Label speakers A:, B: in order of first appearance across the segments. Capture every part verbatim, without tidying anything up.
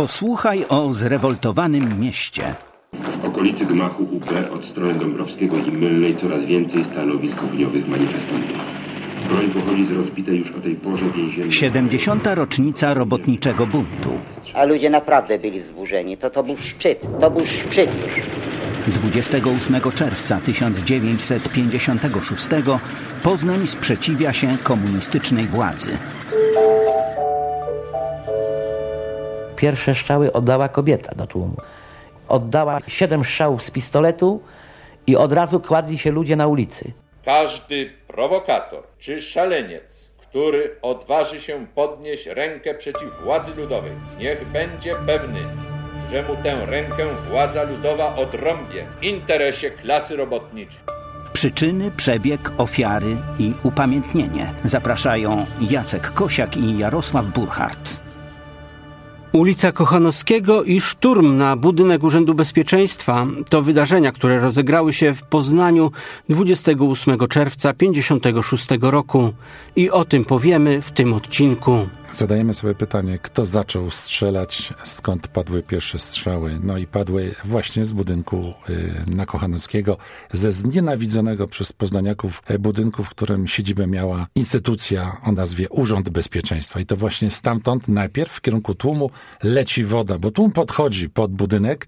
A: Posłuchaj o zrewoltowanym mieście.
B: W okolicy gmachu U B od strony Dąbrowskiego i Mylnej coraz więcej stanowisk ogniowych manifestantów. Broń pochodzi z rozbitej już o tej porze więziennej...
A: siedemdziesiąta rocznica robotniczego buntu.
C: A ludzie naprawdę byli wzburzeni. To, to był szczyt. To był szczyt już.
A: dwudziestego ósmego czerwca tysiąc dziewięćset pięćdziesiątego szóstego Poznań sprzeciwia się komunistycznej władzy.
D: Pierwsze strzały oddała kobieta do tłumu. Oddała siedem strzałów z pistoletu i od razu kładli się ludzie na ulicy.
E: Każdy prowokator czy szaleniec, który odważy się podnieść rękę przeciw władzy ludowej, niech będzie pewny, że mu tę rękę władza ludowa odrąbie w interesie klasy robotniczej.
A: Przyczyny, przebieg, ofiary i upamiętnienie zapraszają Jacek Kosiak i Jarosław Burchardt.
F: Ulica Kochanowskiego i szturm na budynek Urzędu Bezpieczeństwa to wydarzenia, które rozegrały się w Poznaniu dwudziestego ósmego czerwca pięćdziesiątego szóstego roku. I o tym powiemy w tym odcinku.
G: Zadajemy sobie pytanie, kto zaczął strzelać, skąd padły pierwsze strzały. No i padły właśnie z budynku y, na Kochanowskiego, ze znienawidzonego przez poznaniaków budynku, w którym siedzibę miała instytucja o nazwie Urząd Bezpieczeństwa. I to właśnie stamtąd najpierw w kierunku tłumu leci woda, bo tłum podchodzi pod budynek.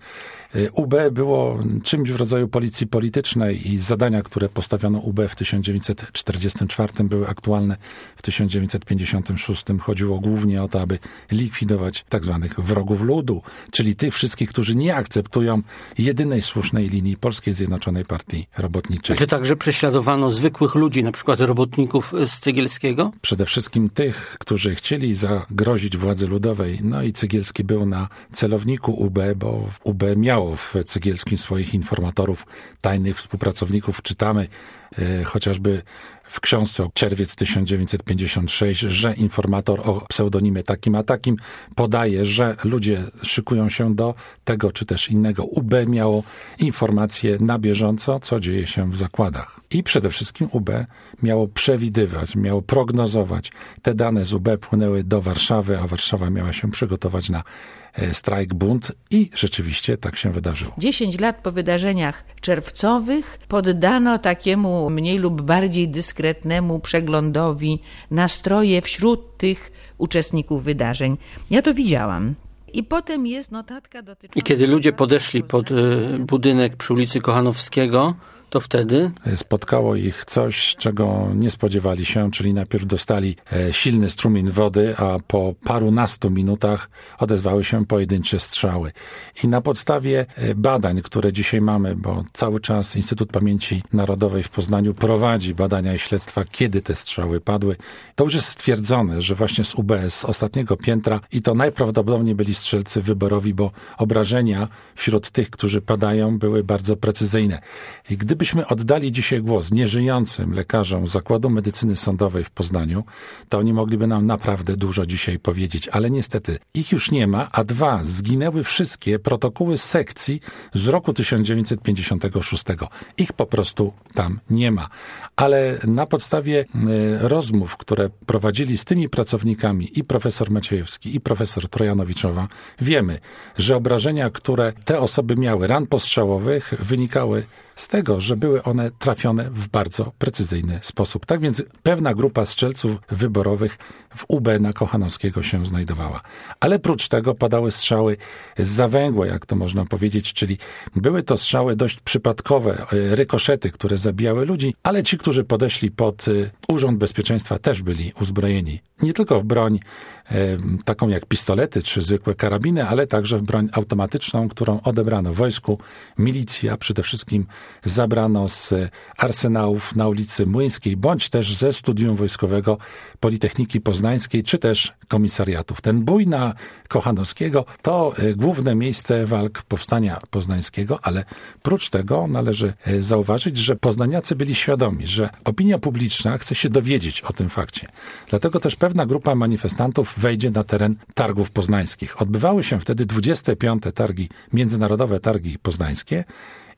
G: U B było czymś w rodzaju policji politycznej i zadania, które postawiono U B w tysiąc dziewięćset czterdziestym czwartym były aktualne w tysiąc dziewięćset pięćdziesiątym szóstym. Chodziło głównie o to, aby likwidować tak zwanych wrogów ludu, czyli tych wszystkich, którzy nie akceptują jedynej słusznej linii Polskiej Zjednoczonej Partii Robotniczej.
F: Czy także prześladowano zwykłych ludzi, na przykład robotników z Cegielskiego?
G: Przede wszystkim tych, którzy chcieli zagrozić władzy ludowej. No i Cegielski był na celowniku U B, bo U B miało w Cegielskim swoich informatorów, tajnych współpracowników. Czytamy e, chociażby w książce Czerwiec tysiąc dziewięćset pięćdziesiąt szósty, że informator o pseudonimie takim a takim podaje, że ludzie szykują się do tego czy też innego. U B miało informacje na bieżąco, co dzieje się w zakładach. I przede wszystkim U B miało przewidywać, miało prognozować. Te dane z U B płynęły do Warszawy, a Warszawa miała się przygotować na strajk, bunt i rzeczywiście tak się wydarzyło.
H: Dziesięć lat po wydarzeniach czerwcowych poddano takiemu mniej lub bardziej dyskretnemu przeglądowi nastroje wśród tych uczestników wydarzeń. Ja to widziałam. I potem jest notatka dotycząca...
F: I kiedy ludzie podeszli pod y, budynek przy ulicy Kochanowskiego, to wtedy?
G: Spotkało ich coś, czego nie spodziewali się, czyli najpierw dostali e, silny strumień wody, a po parunastu minutach odezwały się pojedyncze strzały. I na podstawie e, badań, które dzisiaj mamy, bo cały czas Instytut Pamięci Narodowej w Poznaniu prowadzi badania i śledztwa, kiedy te strzały padły, to już jest stwierdzone, że właśnie z U B, z ostatniego piętra i to najprawdopodobniej byli strzelcy wyborowi, bo obrażenia wśród tych, którzy padają, były bardzo precyzyjne. I gdyby Gdybyśmy oddali dzisiaj głos nieżyjącym lekarzom Zakładu Medycyny Sądowej w Poznaniu, to oni mogliby nam naprawdę dużo dzisiaj powiedzieć, ale niestety ich już nie ma, a dwa, zginęły wszystkie protokoły sekcji z roku tysiąc dziewięćset pięćdziesiątego szóstego. Ich po prostu tam nie ma. Ale na podstawie y, rozmów, które prowadzili z tymi pracownikami i profesor Maciejewski i profesor Trojanowiczowa, wiemy, że obrażenia, które te osoby miały, ran postrzałowych, wynikały z tego, że były one trafione w bardzo precyzyjny sposób. Tak więc pewna grupa strzelców wyborowych w U B na Kochanowskiego się znajdowała. Ale prócz tego padały strzały z zawęgła, jak to można powiedzieć, czyli były to strzały dość przypadkowe, rykoszety, które zabijały ludzi, ale ci, którzy podeszli pod Urząd Bezpieczeństwa, też byli uzbrojeni. Nie tylko w broń e, taką jak pistolety czy zwykłe karabiny, ale także w broń automatyczną, którą odebrano wojsku, milicji, a przede wszystkim zabrano z arsenałów na ulicy Młyńskiej, bądź też ze Studium Wojskowego Politechniki Poznańskiej, czy też komisariatów. Ten bój na Kochanowskiego to główne miejsce walk Powstania Poznańskiego, ale prócz tego należy zauważyć, że poznaniacy byli świadomi, że opinia publiczna chce się dowiedzieć o tym fakcie. Dlatego też pewna grupa manifestantów wejdzie na teren targów poznańskich. Odbywały się wtedy dwudzieste piąte targi, międzynarodowe targi poznańskie,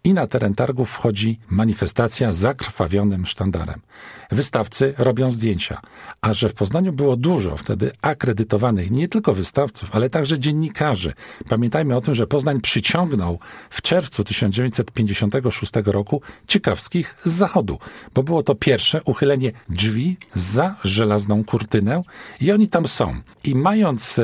G: i na teren targów wchodzi manifestacja z zakrwawionym sztandarem. Wystawcy robią zdjęcia, a że w Poznaniu było dużo wtedy akredytowanych nie tylko wystawców, ale także dziennikarzy. Pamiętajmy o tym, że Poznań przyciągnął w czerwcu tysiąc dziewięćset pięćdziesiątego szóstego roku ciekawskich z zachodu, bo było to pierwsze uchylenie drzwi za żelazną kurtynę i oni tam są. I mając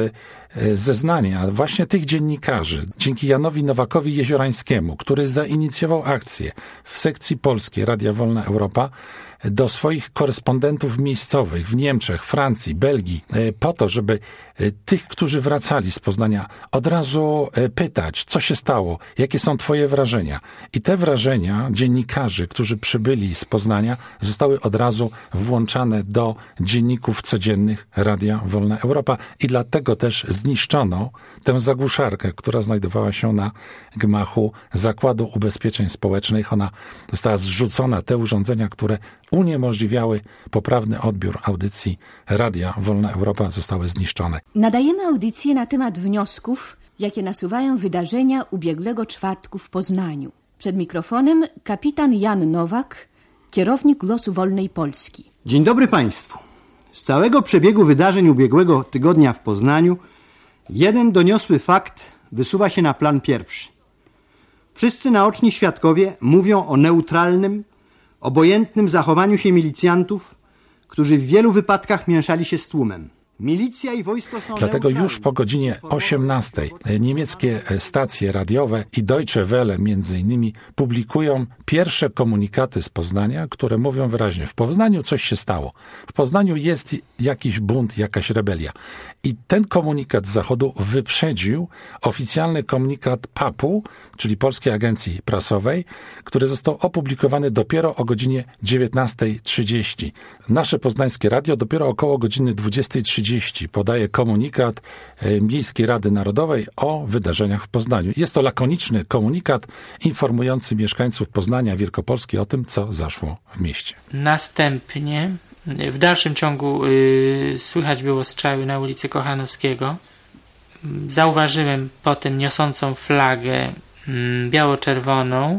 G: zeznania właśnie tych dziennikarzy, dzięki Janowi Nowakowi Jeziorańskiemu, który zainicjował akcję w sekcji polskiej Radia Wolna Europa, do swoich korespondentów miejscowych w Niemczech, Francji, Belgii, po to, żeby tych, którzy wracali z Poznania, od razu pytać, co się stało, jakie są twoje wrażenia. I te wrażenia dziennikarzy, którzy przybyli z Poznania, zostały od razu włączane do dzienników codziennych Radia Wolna Europa i dlatego też zniszczono tę zagłuszarkę, która znajdowała się na gmachu Zakładu Ubezpieczeń Społecznych. Ona została zrzucona, te urządzenia, które uniemożliwiały poprawny odbiór audycji Radia Wolna Europa, zostały zniszczone.
I: Nadajemy audycję na temat wniosków, jakie nasuwają wydarzenia ubiegłego czwartku w Poznaniu. Przed mikrofonem kapitan Jan Nowak, kierownik Głosu Wolnej Polski.
J: Dzień dobry Państwu. Z całego przebiegu wydarzeń ubiegłego tygodnia w Poznaniu jeden doniosły fakt wysuwa się na plan pierwszy. Wszyscy naoczni świadkowie mówią o neutralnym, obojętnym zachowaniu się milicjantów, którzy w wielu wypadkach mieszali się z tłumem. Milicja i wojsko są
G: Dlatego
J: neutralne.
G: już po godzinie osiemnastej niemieckie stacje radiowe i Deutsche Welle między innymi publikują pierwsze komunikaty z Poznania, które mówią wyraźnie, w Poznaniu coś się stało. W Poznaniu jest jakiś bunt, jakaś rebelia. I ten komunikat z Zachodu wyprzedził oficjalny komunikat P A P-u, czyli Polskiej Agencji Prasowej, który został opublikowany dopiero o godzinie dziewiętnastej trzydzieści. Nasze poznańskie radio dopiero około godziny dwudziestej trzydzieści podaje komunikat Miejskiej Rady Narodowej o wydarzeniach w Poznaniu. Jest to lakoniczny komunikat informujący mieszkańców Poznania Wielkopolski o tym, co zaszło w mieście.
K: Następnie w dalszym ciągu y, słychać było strzały na ulicy Kochanowskiego. Zauważyłem potem niosącą flagę y, biało-czerwoną.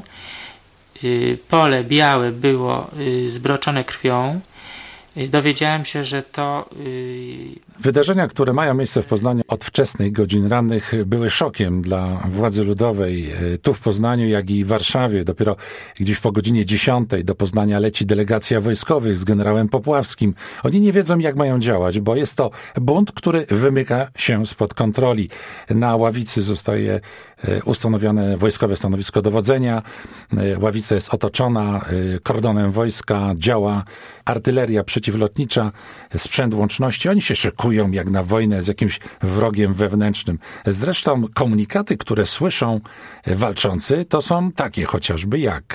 K: Y, pole białe było y, zbroczone krwią. Dowiedziałem się, że to... Yy...
G: Wydarzenia, które mają miejsce w Poznaniu od wczesnych godzin rannych, były szokiem dla władzy ludowej tu w Poznaniu, jak i w Warszawie. Dopiero gdzieś po godzinie dziesiątej do Poznania leci delegacja wojskowych z generałem Popławskim. Oni nie wiedzą, jak mają działać, bo jest to bunt, który wymyka się spod kontroli. Na Ławicy zostaje ustanowione wojskowe stanowisko dowodzenia. Ławica jest otoczona kordonem wojska, działa artyleria przeciwlotnicza, sprzęt łączności. Oni się szykują jak na wojnę z jakimś wrogiem wewnętrznym. Zresztą komunikaty, które słyszą walczący, to są takie chociażby jak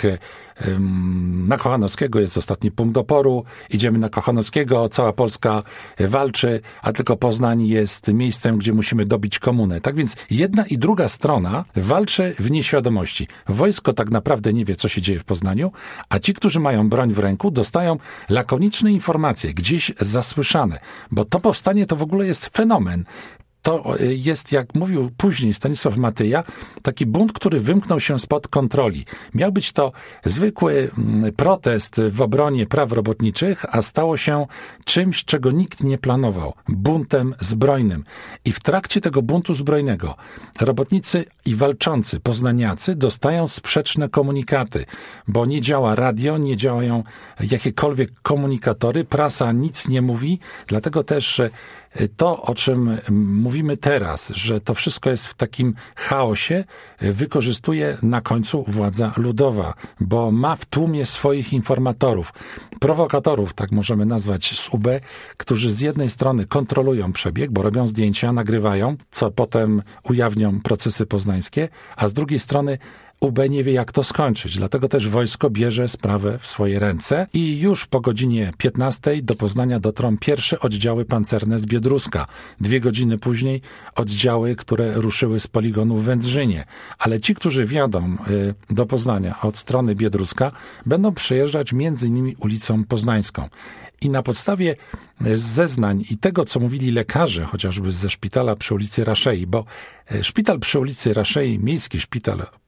G: na Kochanowskiego jest ostatni punkt oporu, idziemy na Kochanowskiego, cała Polska walczy, a tylko Poznań jest miejscem, gdzie musimy dobić komunę. Tak więc jedna i druga strona walczy w nieświadomości. Wojsko tak naprawdę nie wie, co się dzieje w Poznaniu, a ci, którzy mają broń w ręku, dostają lakoniczne informacje, gdzieś zasłyszane, bo to powstanie to w ogóle jest fenomen. To jest, jak mówił później Stanisław Matyja, taki bunt, który wymknął się spod kontroli. Miał być to zwykły protest w obronie praw robotniczych, a stało się czymś, czego nikt nie planował. Buntem zbrojnym. I w trakcie tego buntu zbrojnego robotnicy i walczący poznaniacy dostają sprzeczne komunikaty, bo nie działa radio, nie działają jakiekolwiek komunikatory, prasa nic nie mówi, dlatego też to, o czym mówimy teraz, że to wszystko jest w takim chaosie, wykorzystuje na końcu władza ludowa, bo ma w tłumie swoich informatorów, prowokatorów, tak możemy nazwać, z U B, którzy z jednej strony kontrolują przebieg, bo robią zdjęcia, nagrywają, co potem ujawnią procesy poznańskie, a z drugiej strony U B nie wie, jak to skończyć, dlatego też wojsko bierze sprawę w swoje ręce i już po godzinie piętnastej do Poznania dotrą pierwsze oddziały pancerne z Biedruska. Dwie godziny później oddziały, które ruszyły z poligonu w Wędrzynie. Ale ci, którzy wjadą do Poznania od strony Biedruska, będą przejeżdżać między innymi ulicą Poznańską. I na podstawie zeznań i tego, co mówili lekarze, chociażby ze szpitala przy ulicy Raszei, bo szpital przy ulicy Raszei, miejski szpital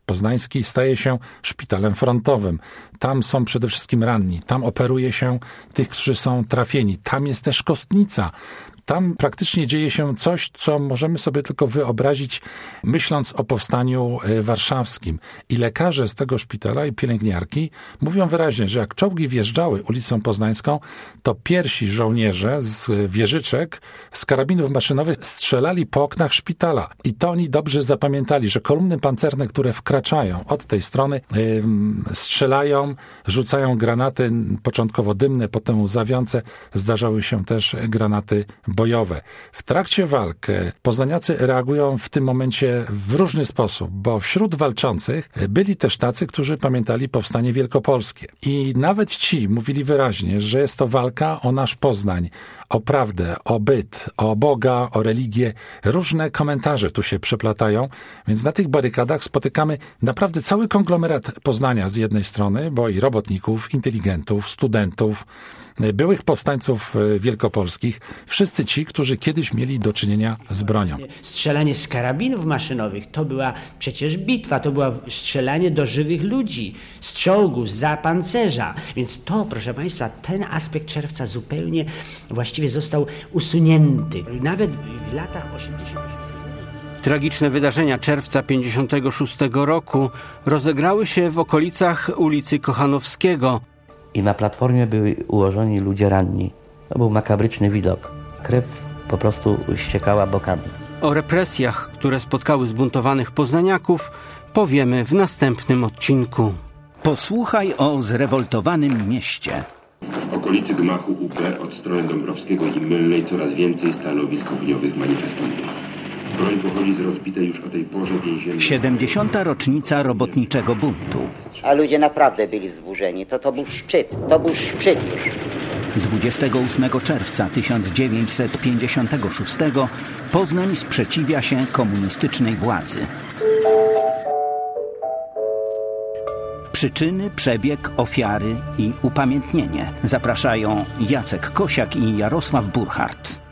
G: Poznański staje się szpitalem frontowym. Tam są przede wszystkim ranni, tam operuje się tych, którzy są trafieni. Tam jest też kostnica. Tam praktycznie dzieje się coś, co możemy sobie tylko wyobrazić, myśląc o powstaniu warszawskim. I lekarze z tego szpitala i pielęgniarki mówią wyraźnie, że jak czołgi wjeżdżały ulicą Poznańską, to pierwsi żołnierze z wieżyczek, z karabinów maszynowych strzelali po oknach szpitala. I to oni dobrze zapamiętali, że kolumny pancerne, które wkraczają od tej strony, yy, strzelają, rzucają granaty, początkowo dymne, potem łzawiące. Zdarzały się też granaty bojowe. W trakcie walk poznaniacy reagują w tym momencie w różny sposób, bo wśród walczących byli też tacy, którzy pamiętali powstanie wielkopolskie. I nawet ci mówili wyraźnie, że jest to walka o nasz Poznań, o prawdę, o byt, o Boga, o religię. Różne komentarze tu się przeplatają, więc na tych barykadach spotykamy naprawdę cały konglomerat Poznania z jednej strony, bo i robotników, inteligentów, studentów, byłych powstańców wielkopolskich, wszyscy ci, którzy kiedyś mieli do czynienia z bronią.
L: Strzelanie z karabinów maszynowych to była przecież bitwa, to było strzelanie do żywych ludzi, z czołgu, zza pancerza. Więc to, proszę Państwa, ten aspekt Czerwca zupełnie właściwie został usunięty. Nawet w latach osiemdziesiątych.
F: Tragiczne wydarzenia czerwca pięćdziesiątego szóstego roku rozegrały się w okolicach ulicy Kochanowskiego.
D: I na platformie byli ułożeni ludzie ranni. To był makabryczny widok. Krew po prostu ściekała bokami.
F: O represjach, które spotkały zbuntowanych poznaniaków, powiemy w następnym odcinku.
A: Posłuchaj o zrewoltowanym mieście.
B: W okolicy gmachu U P od strony Dąbrowskiego i Mylnej coraz więcej stanowisk ogniowych manifestantów. Broń pochodzi z rozbitej już o tej porze więziennej...
A: siedemdziesiąta rocznica robotniczego buntu.
C: A ludzie naprawdę byli wzburzeni. To, to był szczyt. To był szczyt już.
A: dwudziestego ósmego czerwca tysiąc dziewięćset pięćdziesiątego szóstego Poznań sprzeciwia się komunistycznej władzy. Przyczyny, przebieg, ofiary i upamiętnienie zapraszają Jacek Kosiak i Jarosław Burchardt.